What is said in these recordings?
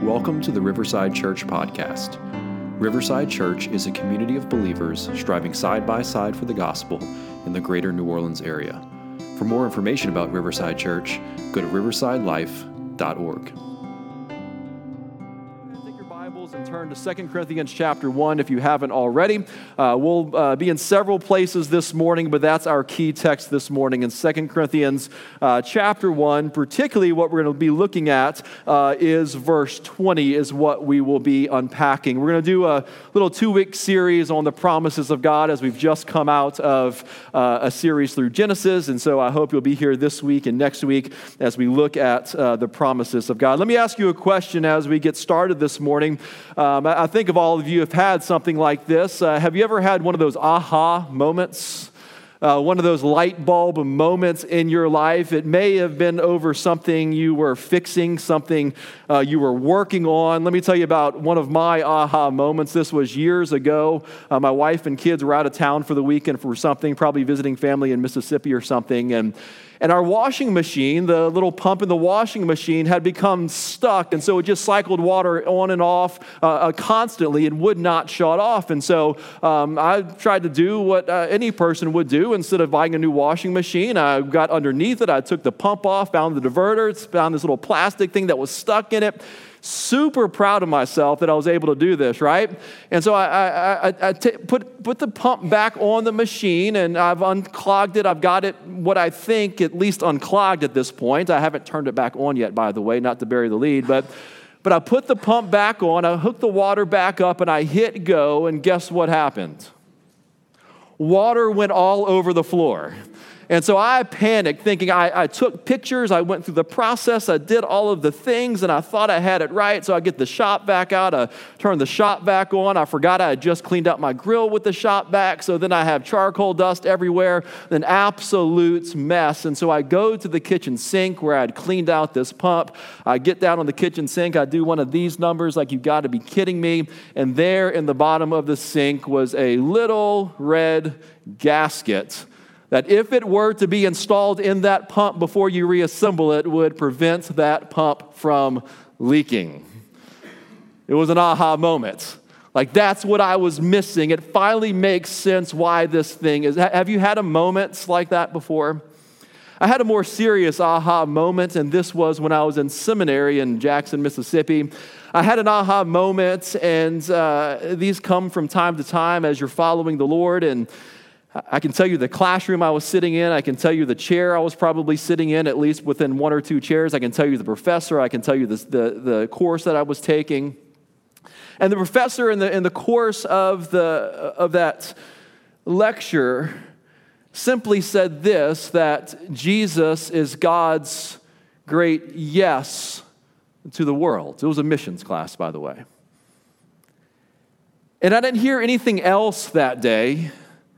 Welcome to the Riverside Church podcast. Riverside Church is a community of believers striving side by side for the gospel in the greater New Orleans area. For more information about Riverside Church, go to riversidelife.org. And turn to 2 Corinthians chapter 1 if you haven't already. We'll be in several places this morning, but that's our key text this morning in 2 Corinthians chapter 1. Particularly what we're going to be looking at is verse 20 is what we will be unpacking. We're going to do a little 2-week series on the promises of God as we've just come out of a series through Genesis, and so I hope you'll be here this week and next week as we look at the promises of God. Let me ask you a question as we get started this morning. I think of all of you have had something like this. Have you ever had one of those aha moments? One of those light bulb moments in your life? It may have been over something you were fixing, something you were working on. Let me tell you about one of my aha moments. This was years ago. My wife and kids were out of town for the weekend for something, probably visiting family in Mississippi or something, and our washing machine, the little pump in the washing machine, had become stuck, and so it just cycled water on and off constantly and would not shut off. And so I tried to do what any person would do. Instead of buying a new washing machine, I got underneath it, I took the pump off, found the diverter, found this little plastic thing that was stuck in it. Super proud of myself that I was able to do this, right? And so I put the pump back on the machine, and I've unclogged it. I've got it, what I think, at least unclogged at this point. I haven't turned it back on yet, by the way, not to bury the lead, but I put the pump back on, I hooked the water back up, and I hit go, and guess what happened? Water went all over the floor. And so I panicked, thinking I took pictures, I went through the process, I did all of the things, and I thought I had it right. So I get the shop vac out, I turn the shop vac on. I forgot I had just cleaned out my grill with the shop vac, so then I have charcoal dust everywhere, an absolute mess. And so I go to the kitchen sink where I had cleaned out this pump. I get down on the kitchen sink, I do one of these numbers, like you've got to be kidding me. And there in the bottom of the sink was a little red gasket that if it were to be installed in that pump before you reassemble it, would prevent that pump from leaking. It was an aha moment. Like, that's what I was missing. It finally makes sense why this thing is. Have you had a moment like that before? I had a more serious aha moment, and this was when I was in seminary in Jackson, Mississippi. I had an aha moment, and these come from time to time as you're following the Lord, and I can tell you the classroom I was sitting in. I can tell you the chair I was probably sitting in, at least within 1 or 2 chairs. I can tell you the professor. I can tell you the course that I was taking. And the professor in the course of that lecture simply said this, that Jesus is God's great yes to the world. It was a missions class, by the way. And I didn't hear anything else that day.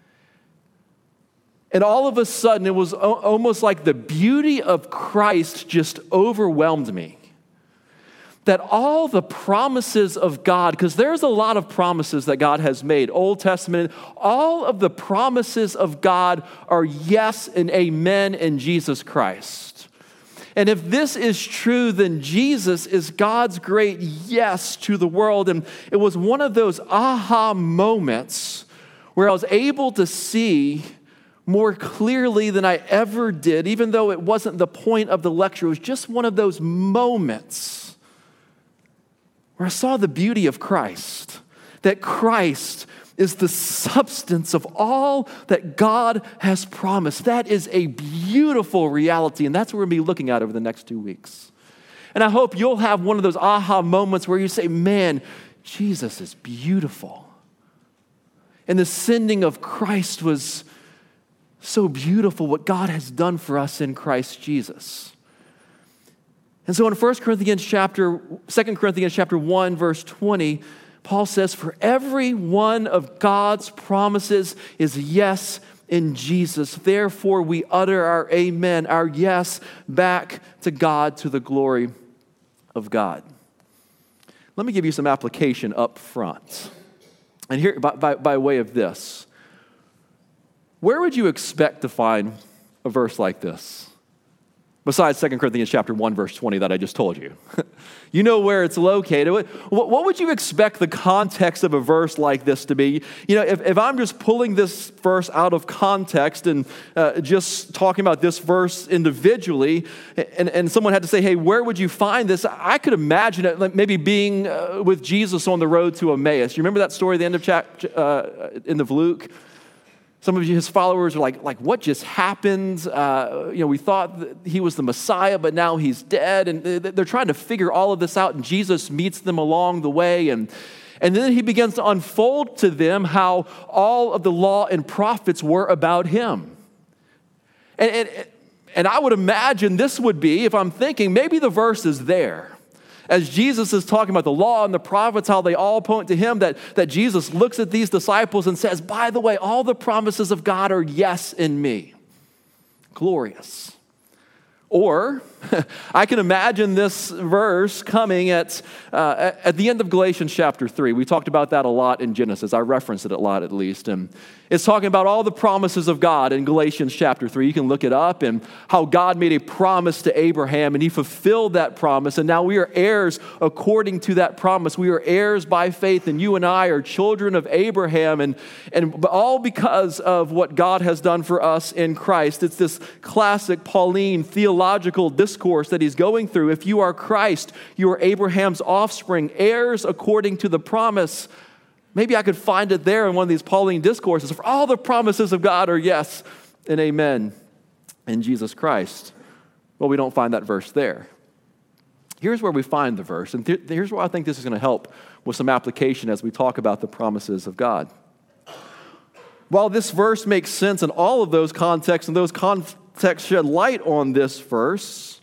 And all of a sudden, it was almost like the beauty of Christ just overwhelmed me. That all the promises of God, because there's a lot of promises that God has made, Old Testament, all of the promises of God are yes and amen in Jesus Christ. And if this is true, then Jesus is God's great yes to the world. And it was one of those aha moments where I was able to see more clearly than I ever did, even though it wasn't the point of the lecture. It was just one of those moments where I saw the beauty of Christ, that Christ is the substance of all that God has promised. That is a beautiful reality, and that's what we're going to be looking at over the next 2 weeks. And I hope you'll have one of those aha moments where you say, man, Jesus is beautiful. And the sending of Christ was so beautiful, what God has done for us in Christ Jesus. And so in 2 Corinthians chapter 1, verse 20, Paul says, for every one of God's promises is yes in Jesus. Therefore, we utter our amen, our yes, back to God, to the glory of God. Let me give you some application up front. And here, by way of this, where would you expect to find a verse like this? Besides 2 Corinthians chapter 1, verse 20 that I just told you. You know where it's located. What would you expect the context of a verse like this to be? You know, if I'm just pulling this verse out of context and just talking about this verse individually, and someone had to say, hey, where would you find this? I could imagine it like maybe being with Jesus on the road to Emmaus. You remember that story at the end of end of Luke? Some of his followers are like, what just happened? We thought that he was the Messiah, but now he's dead. And they're trying to figure all of this out, and Jesus meets them along the way. And then he begins to unfold to them how all of the law and prophets were about him. And I would imagine this would be, if I'm thinking, maybe the verse is there. As Jesus is talking about the law and the prophets, how they all point to him, that Jesus looks at these disciples and says, by the way, all the promises of God are yes in me. Glorious. Or I can imagine this verse coming at the end of Galatians chapter 3. We talked about that a lot in Genesis. I referenced it a lot at least. And it's talking about all the promises of God in Galatians chapter 3. You can look it up, and how God made a promise to Abraham and he fulfilled that promise. And now we are heirs according to that promise. We are heirs by faith, and you and I are children of Abraham, and all because of what God has done for us in Christ. It's this classic Pauline theological discourse that he's going through. If you are Christ, you are Abraham's offspring, heirs according to the promise. Maybe I could find it there in one of these Pauline discourses. For all the promises of God are yes and amen in Jesus Christ. Well, we don't find that verse there. Here's where we find the verse, and here's where I think this is going to help with some application as we talk about the promises of God. While this verse makes sense in all of those contexts, and those contexts shed light on this verse,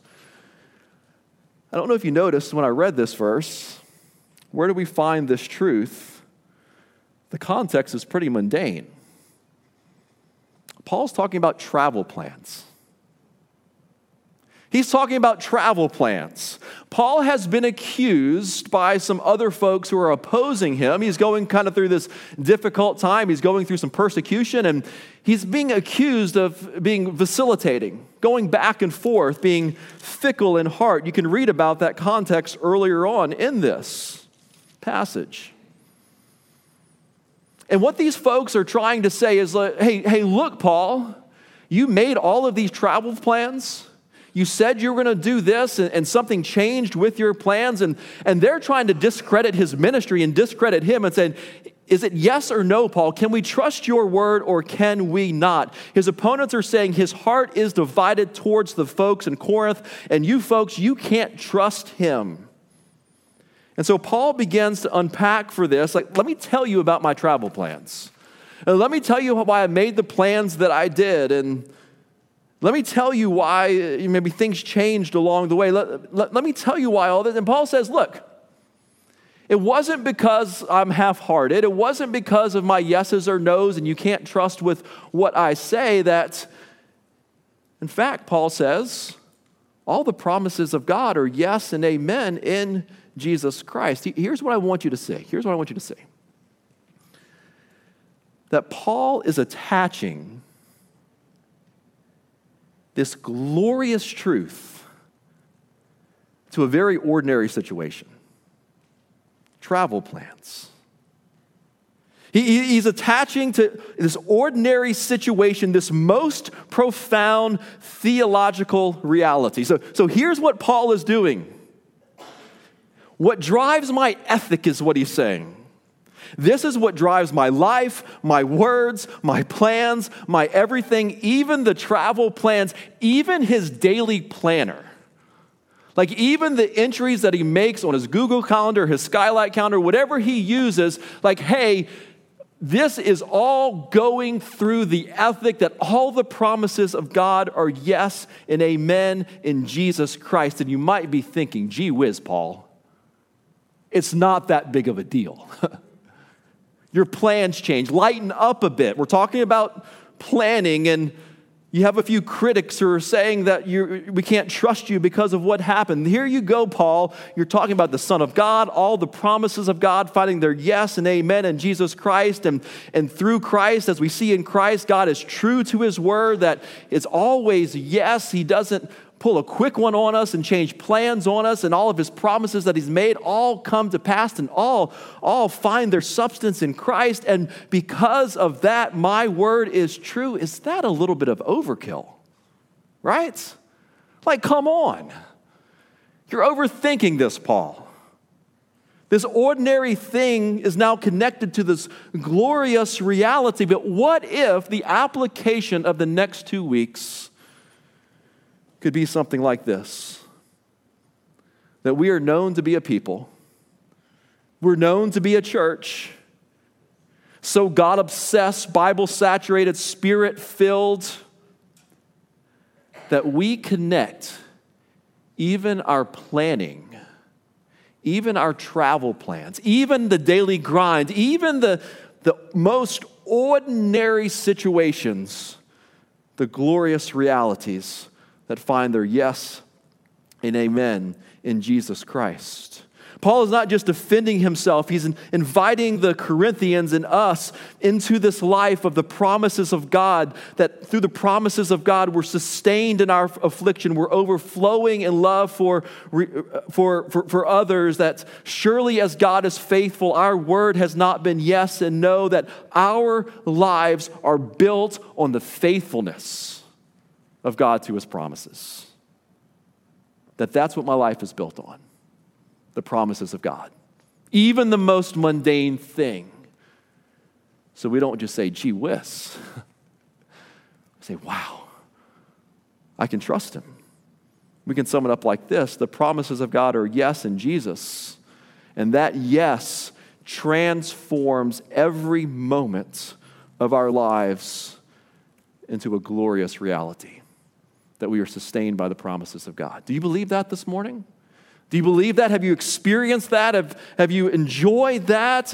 I don't know if you noticed when I read this verse, where do we find this truth? The context is pretty mundane. Paul's talking about travel plans. He's talking about travel plans. Paul has been accused by some other folks who are opposing him. He's going kind of through this difficult time. He's going through some persecution, and he's being accused of being vacillating, going back and forth, being fickle in heart. You can read about that context earlier on in this passage. And what these folks are trying to say is, hey, look, Paul, you made all of these travel plans. You said you were going to do this, and something changed with your plans. And they're trying to discredit his ministry and discredit him and saying, is it yes or no, Paul? Can we trust your word or can we not? His opponents are saying his heart is divided towards the folks in Corinth, and you folks, you can't trust him. And so Paul begins to unpack for this, let me tell you about my travel plans. And let me tell you why I made the plans that I did. And let me tell you why maybe things changed along the way. Let me tell you why all this. And Paul says, look, it wasn't because I'm half-hearted. It wasn't because of my yeses or nos and you can't trust with what I say that, in fact, Paul says, all the promises of God are yes and amen in Jesus Christ. Here's what I want you to see. Here's what I want you to see. That Paul is attaching this glorious truth to a very ordinary situation. Travel plans. He's attaching to this ordinary situation this most profound theological reality. So here's what Paul is doing. What drives my ethic is what he's saying. This is what drives my life, my words, my plans, my everything, even the travel plans, even his daily planner. Like even the entries that he makes on his Google Calendar, his Skylight calendar, whatever he uses, like, hey, this is all going through the ethic that all the promises of God are yes and amen in Jesus Christ. And you might be thinking, gee whiz, Paul, it's not that big of a deal. Your plans change. Lighten up a bit. We're talking about planning, and you have a few critics who are saying that we can't trust you because of what happened. Here you go, Paul. You're talking about the Son of God, all the promises of God, finding their yes and amen in Jesus Christ. And through Christ, as we see in Christ, God is true to his word, that it's always yes. He doesn't pull a quick one on us and change plans on us, and all of his promises that he's made all come to pass and all find their substance in Christ. And because of that, my word is true. Is that a little bit of overkill? Right? Like, come on. You're overthinking this, Paul. This ordinary thing is now connected to this glorious reality. But what if the application of the next 2 weeks could be something like this? That we are known to be a people. We're known to be a church. So God-obsessed, Bible-saturated, Spirit-filled, that we connect even our planning, even our travel plans, even the daily grind, even the most ordinary situations, the glorious realities that find their yes and amen in Jesus Christ. Paul is not just defending himself, he's inviting the Corinthians and us into this life of the promises of God, that through the promises of God we're sustained in our affliction, we're overflowing in love for others, that surely as God is faithful, our word has not been yes and no, that our lives are built on the faithfulness of God to his promises. That's what my life is built on. The promises of God. Even the most mundane thing. So we don't just say, gee whiz. We say, wow, I can trust him. We can sum it up like this. The promises of God are yes in Jesus. And that yes transforms every moment of our lives into a glorious reality. That we are sustained by the promises of God. Do you believe that this morning? Do you believe that? Have you experienced that? Have you enjoyed that?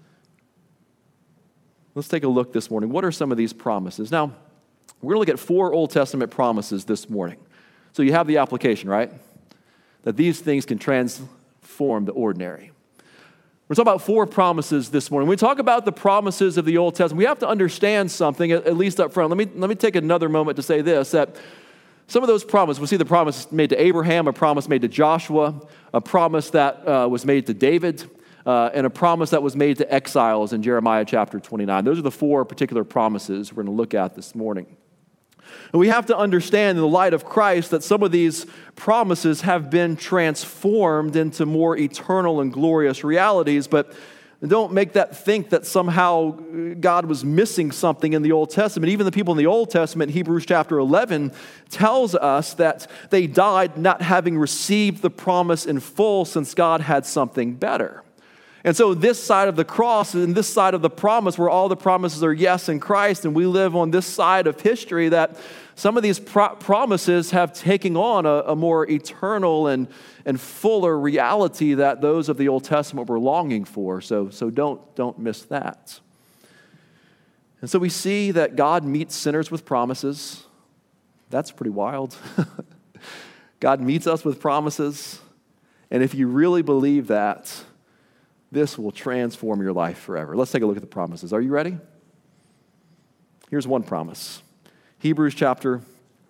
Let's take a look this morning. What are some of these promises? Now, we're going to look at 4 Old Testament promises this morning. So you have the application, right? That these things can transform the ordinary. We're talking about 4 promises this morning. When we talk about the promises of the Old Testament, we have to understand something, at least up front. Let me take another moment to say this, that some of those promises, we'll see the promise made to Abraham, a promise made to Joshua, a promise that was made to David, and a promise that was made to exiles in Jeremiah chapter 29. Those are the 4 particular promises we're going to look at this morning. And we have to understand in the light of Christ that some of these promises have been transformed into more eternal and glorious realities, but don't make that think that somehow God was missing something in the Old Testament. Even the people in the Old Testament, Hebrews chapter 11, tells us that they died not having received the promise in full since God had something better. And so this side of the cross and this side of the promise, where all the promises are yes in Christ, and we live on this side of history, that some of these promises have taken on a more eternal and fuller reality that those of the Old Testament were longing for. So don't miss that. And so we see that God meets sinners with promises. That's pretty wild. God meets us with promises. And if you really believe that, this will transform your life forever. Let's take a look at the promises. Are you ready? Here's one promise. Genesis chapter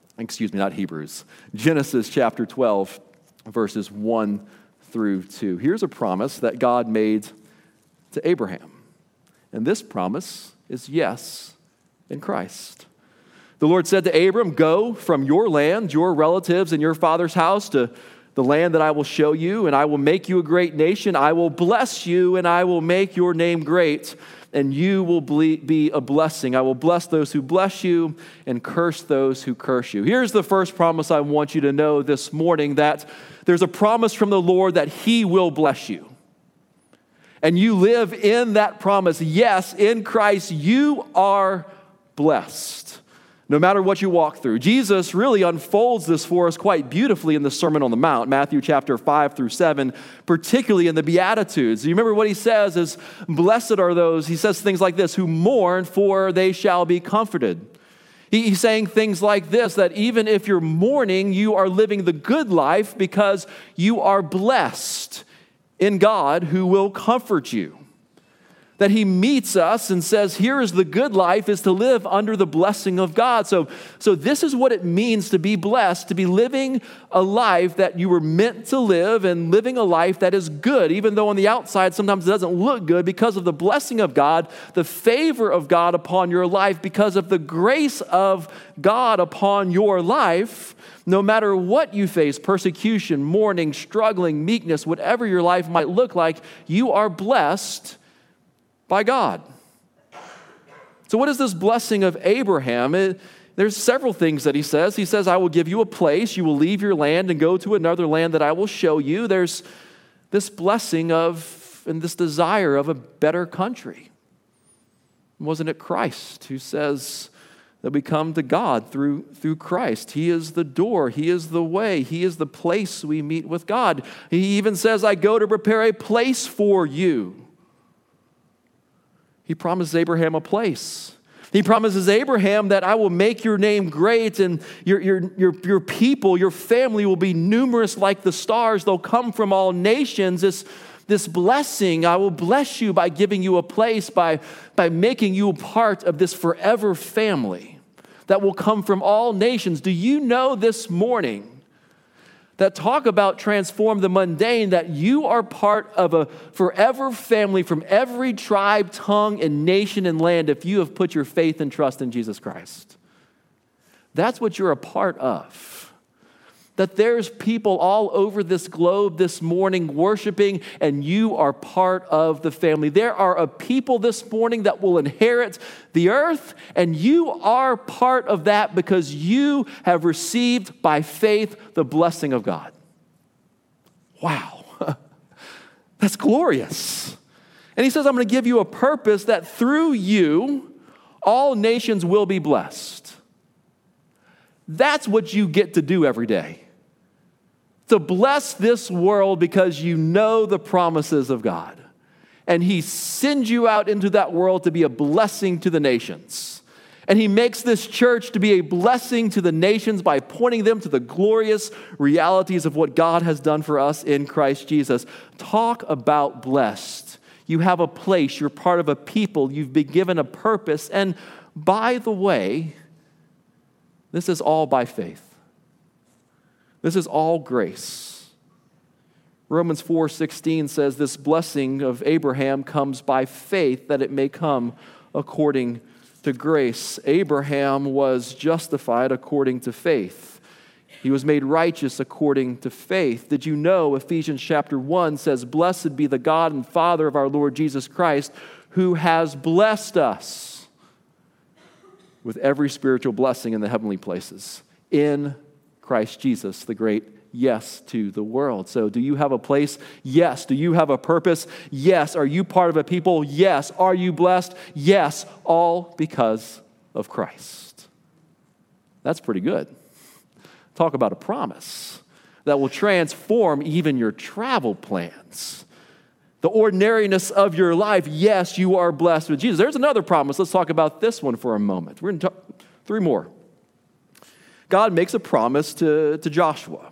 12, verses 1 through 2. Here's a promise that God made to Abraham. And this promise is yes in Christ. The Lord said to Abram, "Go from your land, your relatives, and your father's house to the land that I will show you, and I will make you a great nation. I will bless you, and I will make your name great, and you will be a blessing. I will bless those who bless you and curse those who curse you." Here's the first promise I want you to know this morning, that there's a promise from the Lord that he will bless you. And you live in that promise. Yes, in Christ, you are blessed. No matter what you walk through. Jesus really unfolds this for us quite beautifully in the Sermon on the Mount, Matthew chapter 5 through 7, particularly in the Beatitudes. You remember what he says is, blessed are those, he says things like this, who mourn, for they shall be comforted. He's saying things like this, that even if you're mourning, you are living the good life because you are blessed in God who will comfort you. That he meets us and says, here is the good life, is to live under the blessing of God. So this is what it means to be blessed, to be living a life that you were meant to live and living a life that is good, even though on the outside sometimes it doesn't look good because of the blessing of God, the favor of God upon your life, because of the grace of God upon your life. No matter what you face, persecution, mourning, struggling, meekness, whatever your life might look like, you are blessed by God. So what is this blessing of Abraham? There's several things that he says. He says, I will give you a place. You will leave your land and go to another land that I will show you. There's this blessing of and this desire of a better country. Wasn't it Christ who says that we come to God through Christ? He is the door. He is the way. He is the place we meet with God. He even says, I go to prepare a place for you. He promises Abraham a place. He promises Abraham that I will make your name great, and your people, your family will be numerous like the stars. They'll come from all nations. This blessing, I will bless you by giving you a place, by making you a part of this forever family that will come from all nations. Do you know this morning that talk about transform the mundane, that you are part of a forever family from every tribe, tongue, and nation and land if you have put your faith and trust in Jesus Christ? That's what you're a part of. That there's people all over this globe this morning worshiping, and you are part of the family. There are a people this morning that will inherit the earth, and you are part of that because you have received by faith the blessing of God. Wow, that's glorious. And he says, I'm going to give you a purpose that through you, all nations will be blessed. That's what you get to do every day. To bless this world because you know the promises of God. And he sends you out into that world to be a blessing to the nations. And he makes this church to be a blessing to the nations by pointing them to the glorious realities of what God has done for us in Christ Jesus. Talk about blessed. You have a place. You're part of a people. You've been given a purpose. And by the way, this is all by faith. This is all grace. Romans 4:16 says this blessing of Abraham comes by faith, that it may come according to grace. Abraham was justified according to faith. He was made righteous according to faith. Did you know Ephesians chapter 1 says, blessed be the God and Father of our Lord Jesus Christ, who has blessed us with every spiritual blessing in the heavenly places in Christ Jesus, the great yes to the world. So do you have a place? Yes. Do you have a purpose? Yes. Are you part of a people? Yes. Are you blessed? Yes. All because of Christ. That's pretty good. Talk about a promise that will transform even your travel plans. The ordinariness of your life. Yes, you are blessed with Jesus. There's another promise. Let's talk about this one for a moment. We're going to talk three more. God makes a promise to Joshua.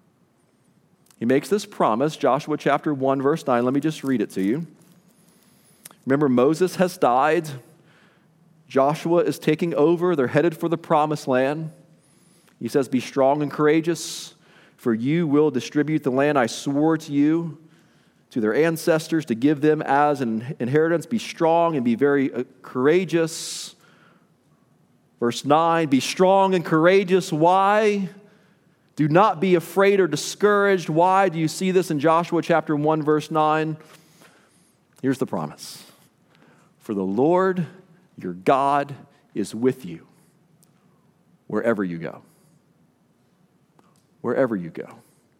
He makes this promise, Joshua chapter 1, verse 9. Let me just read it to you. Remember, Moses has died. Joshua is taking over. They're headed for the promised land. He says, be strong and courageous, for you will distribute the land I swore to you, to their ancestors, to give them as an inheritance. Be strong and be very courageous. Verse 9, be strong and courageous. Why? Do not be afraid or discouraged. Why? Do you see this in Joshua chapter 1, verse 9? Here's the promise. For the Lord your God is with you wherever you go. Wherever you go.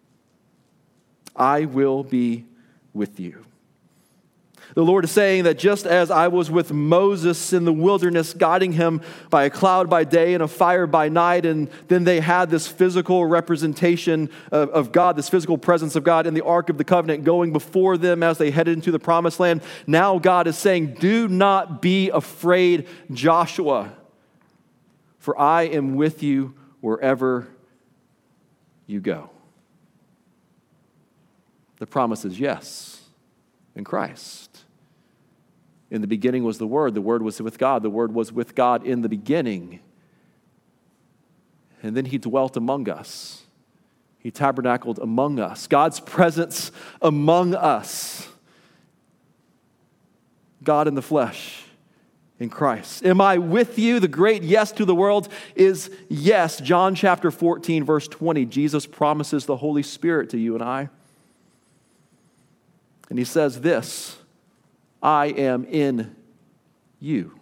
I will be with you. The Lord is saying that just as I was with Moses in the wilderness, guiding him by a cloud by day and a fire by night, and then they had this physical representation of God, this physical presence of God in the Ark of the Covenant going before them as they headed into the promised land. Now God is saying, do not be afraid, Joshua, for I am with you wherever you go. The promise is yes in Christ. In the beginning was the Word was with God, the Word was with God in the beginning. And then he dwelt among us. He tabernacled among us. God's presence among us. God in the flesh, in Christ. Am I with you? The great yes to the world is yes. John chapter 14, verse 20. Jesus promises the Holy Spirit to you and I. And he says this, I am in you.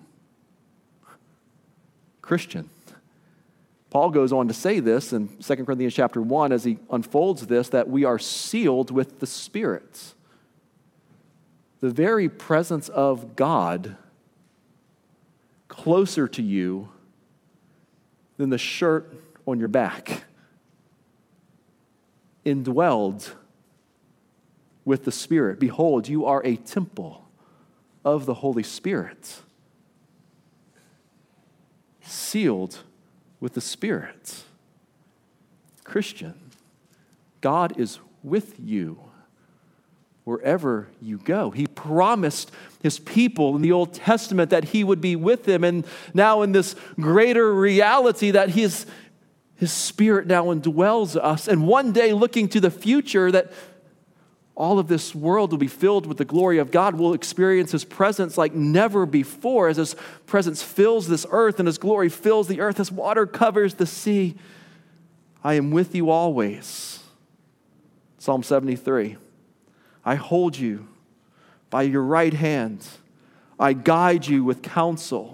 Christian. Paul goes on to say this in 2 Corinthians chapter 1 as he unfolds this, that we are sealed with the Spirit. The very presence of God closer to you than the shirt on your back. Indwelled with the Spirit. Behold, you are a temple of the Holy Spirit. Sealed with the Spirit. Christian, God is with you wherever you go. He promised his people in the Old Testament that he would be with them, and now in this greater reality that his Spirit now indwells us, and one day looking to the future that all of this world will be filled with the glory of God. We'll experience his presence like never before as his presence fills this earth and his glory fills the earth as water covers the sea. I am with you always. Psalm 73. I hold you by your right hand. I guide you with counsel.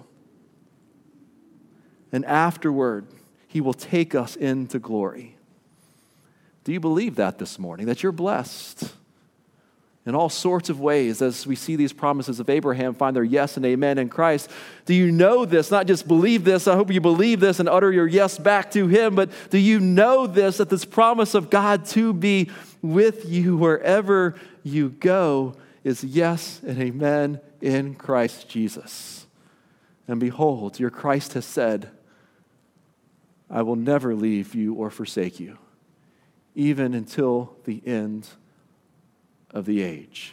And afterward, he will take us into glory. Do you believe that this morning? That you're blessed in all sorts of ways as we see these promises of Abraham find their yes and amen in Christ? Do you know this? Not just believe this. I hope you believe this and utter your yes back to him, but do you know this, that this promise of God to be with you wherever you go is yes and amen in Christ Jesus? And behold, your Christ has said, I will never leave you or forsake you, even until the end of the age.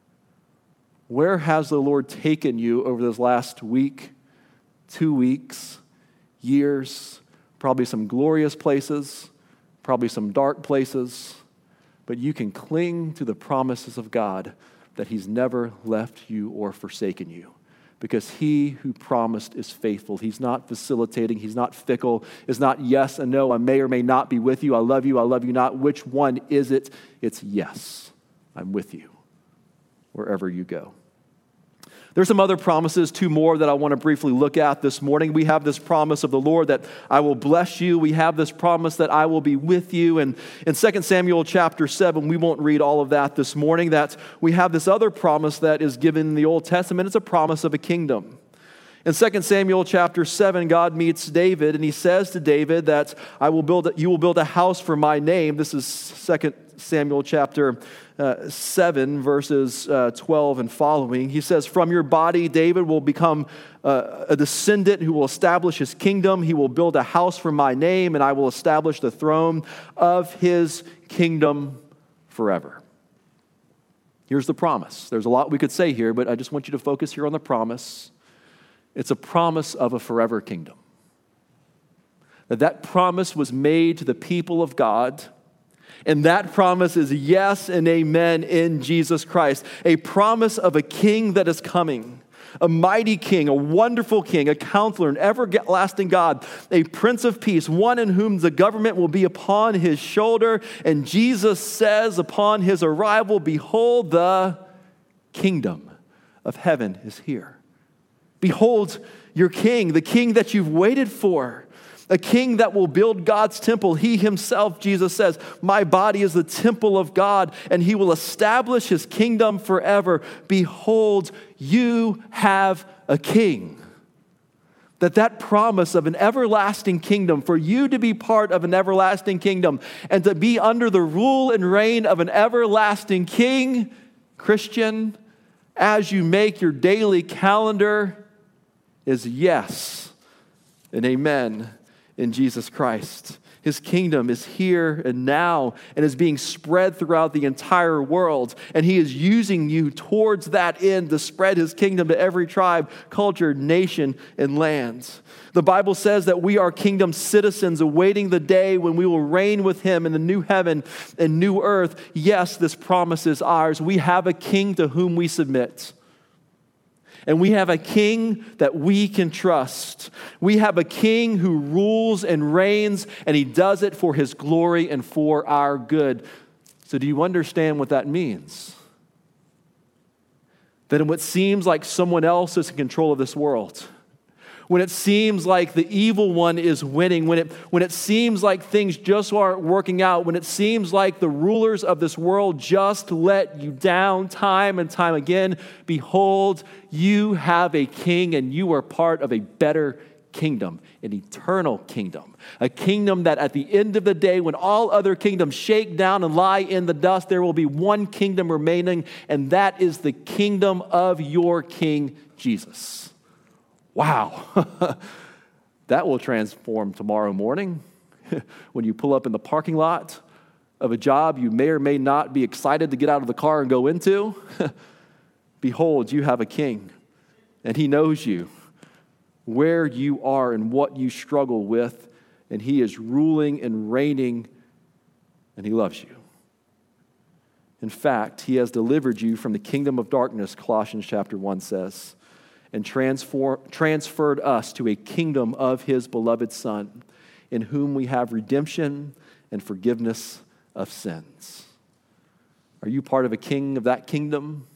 Where has the Lord taken you over this last week, 2 weeks, years? Probably some glorious places, probably some dark places, but you can cling to the promises of God that he's never left you or forsaken you. Because he who promised is faithful. He's not facilitating. He's not fickle. It's not yes and no. I may or may not be with you. I love you not. Which one is it? It's yes. I'm with you wherever you go. There's some other promises, 2 more that I want to briefly look at this morning. We have this promise of the Lord that I will bless you. We have this promise that I will be with you. And in 2 Samuel chapter 7, we won't read all of that this morning, that we have this other promise that is given in the Old Testament. It's a promise of a kingdom. In 2 Samuel chapter 7, God meets David, and he says to David that you will build a house for my name. This is 2 Samuel chapter 7, verses 12 and following. He says, from your body, David will become a descendant who will establish his kingdom. He will build a house for my name, and I will establish the throne of his kingdom forever. Here's the promise. There's a lot we could say here, but I just want you to focus here on the promise. It's a promise of a forever kingdom. That promise was made to the people of God, and that promise is yes and amen in Jesus Christ. A promise of a king that is coming, a mighty king, a wonderful king, a counselor, an everlasting God, a prince of peace, one in whom the government will be upon his shoulder. And Jesus says upon his arrival, behold, the kingdom of heaven is here. Behold your king, the king that you've waited for, a king that will build God's temple. He himself, Jesus says, my body is the temple of God, and he will establish his kingdom forever. Behold, you have a king. That promise of an everlasting kingdom, for you to be part of an everlasting kingdom and to be under the rule and reign of an everlasting king, Christian, as you make your daily calendar, is yes and amen in Jesus Christ. His kingdom is here and now and is being spread throughout the entire world. And He is using you towards that end to spread His kingdom to every tribe, culture, nation, and land. The Bible says that we are kingdom citizens awaiting the day when we will reign with Him in the new heaven and new earth. Yes, this promise is ours. We have a king to whom we submit. And we have a king that we can trust. We have a king who rules and reigns, and He does it for His glory and for our good. So do you understand what that means? That in what seems like someone else is in control of this world, when it seems like the evil one is winning, when it seems like things just aren't working out, when it seems like the rulers of this world just let you down time and time again, behold, you have a king and you are part of a better kingdom, an eternal kingdom, a kingdom that at the end of the day, when all other kingdoms shake down and lie in the dust, there will be one kingdom remaining, and that is the kingdom of your King Jesus. Wow, that will transform tomorrow morning when you pull up in the parking lot of a job you may or may not be excited to get out of the car and go into. Behold, you have a king, and He knows you, where you are and what you struggle with, and He is ruling and reigning, and He loves you. In fact, He has delivered you from the kingdom of darkness, Colossians chapter 1 says, and transferred us to a kingdom of His beloved Son, in whom we have redemption and forgiveness of sins. Are you part of a king of that kingdom?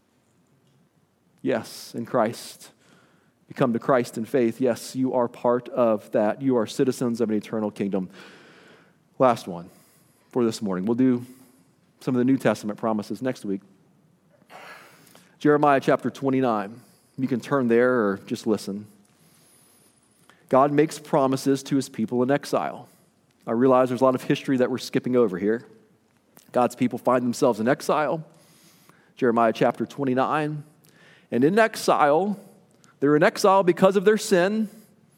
Yes, in Christ. You come to Christ in faith. Yes, you are part of that. You are citizens of an eternal kingdom. Last one for this morning. We'll do some of the New Testament promises next week. Jeremiah chapter 29. You can turn there or just listen. God makes promises to His people in exile. I realize there's a lot of history that we're skipping over here. God's people find themselves in exile. Jeremiah chapter 29. And in exile, they're in exile because of their sin.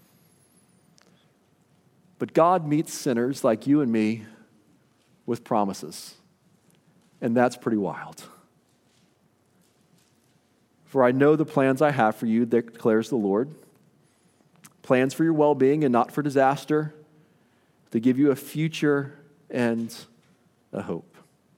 But God meets sinners like you and me with promises. And that's pretty wild. For I know the plans I have for you, declares the Lord. Plans for your well-being and not for disaster, to give you a future and a hope.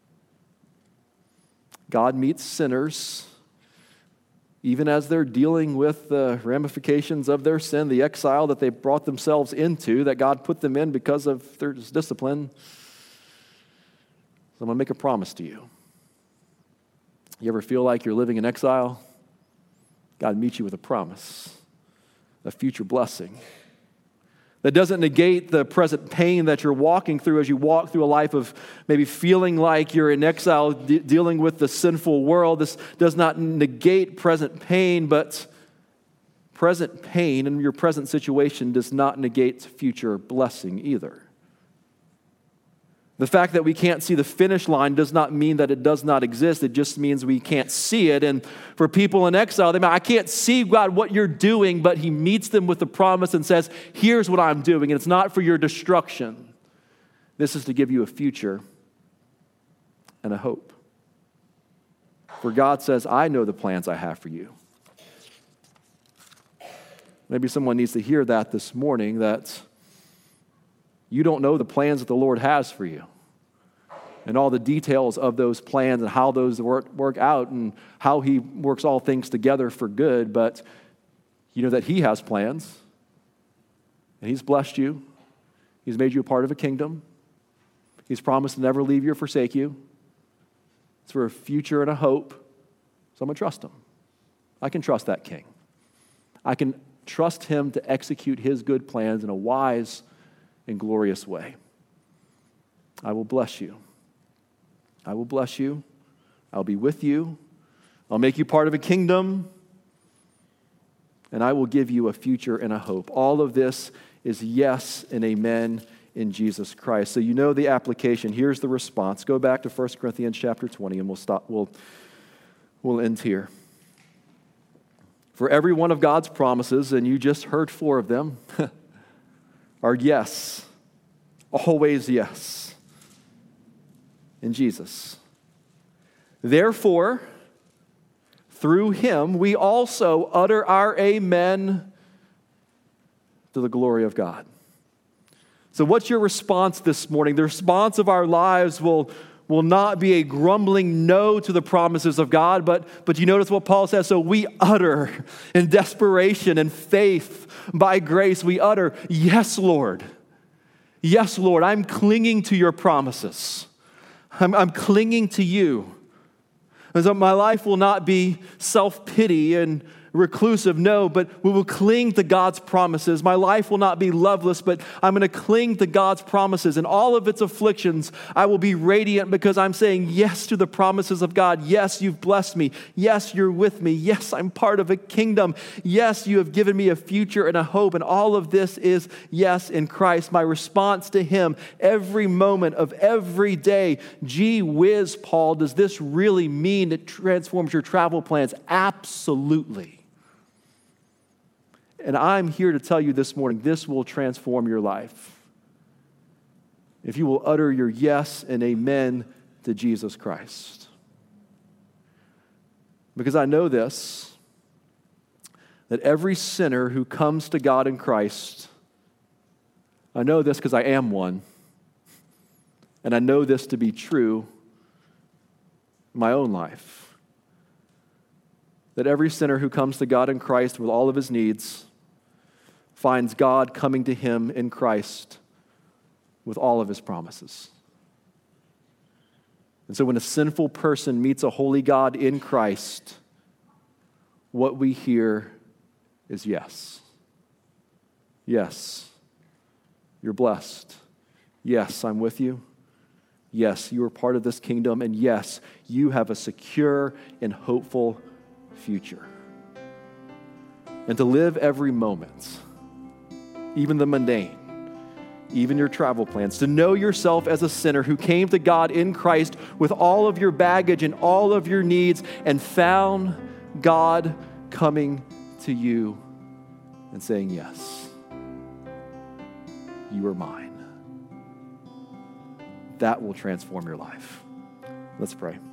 God meets sinners even as they're dealing with the ramifications of their sin, the exile that they brought themselves into, that God put them in because of their discipline. So I'm going to make a promise to you. You ever feel like you're living in exile? God meets you with a promise, a future blessing. That doesn't negate the present pain that you're walking through as you walk through a life of maybe feeling like you're in exile, dealing with the sinful world. This does not negate present pain, but present pain in your present situation does not negate future blessing either. The fact that we can't see the finish line does not mean that it does not exist. It just means we can't see it. And for people in exile, I can't see, God, what you're doing, but He meets them with the promise and says, here's what I'm doing. And it's not for your destruction. This is to give you a future and a hope. For God says, I know the plans I have for you. Maybe someone needs to hear that this morning, that you don't know the plans that the Lord has for you and all the details of those plans and how those work out and how He works all things together for good, but you know that He has plans and He's blessed you. He's made you a part of a kingdom. He's promised to never leave you or forsake you. It's for a future and a hope. So I'm going to trust Him. I can trust that King. I can trust Him to execute His good plans in a wise and glorious way. I will bless you. I will bless you. I'll be with you. I'll make you part of a kingdom. And I will give you a future and a hope. All of this is yes and amen in Jesus Christ. So you know the application. Here's the response. Go back to 1 Corinthians chapter 20 and we'll end here. For every one of God's promises, and you just heard 4 of them, are yes Always yes. In Jesus. Therefore, through him, we also utter our amen to the glory of God. So what's your response this morning? The response of our lives will not be a grumbling no to the promises of God, but you notice what Paul says? So we utter in desperation and faith by grace, we utter, yes, Lord. Yes, Lord, I'm clinging to your promises. I'm clinging to you. And so my life will not be self-pity and reclusive, no, but we will cling to God's promises. My life will not be loveless, but I'm going to cling to God's promises. In all of its afflictions, I will be radiant because I'm saying yes to the promises of God. Yes, you've blessed me. Yes, you're with me. Yes, I'm part of a kingdom. Yes, you have given me a future and a hope. And all of this is yes in Christ. My response to him every moment of every day. Gee whiz, Paul, does this really mean it transforms your travel plans? Absolutely. And I'm here to tell you this morning, this will transform your life. If you will utter your yes and amen to Jesus Christ. Because I know this, that every sinner who comes to God in Christ, I know this because I am one, and I know this to be true in my own life. That every sinner who comes to God in Christ with all of his needs finds God coming to him in Christ with all of his promises. And so when a sinful person meets a holy God in Christ, what we hear is yes. Yes, you're blessed. Yes, I'm with you. Yes, you are part of this kingdom. And yes, you have a secure and hopeful future. And to live every moment, even the mundane, even your travel plans, to know yourself as a sinner who came to God in Christ with all of your baggage and all of your needs and found God coming to you and saying, yes, you are mine. That will transform your life. Let's pray.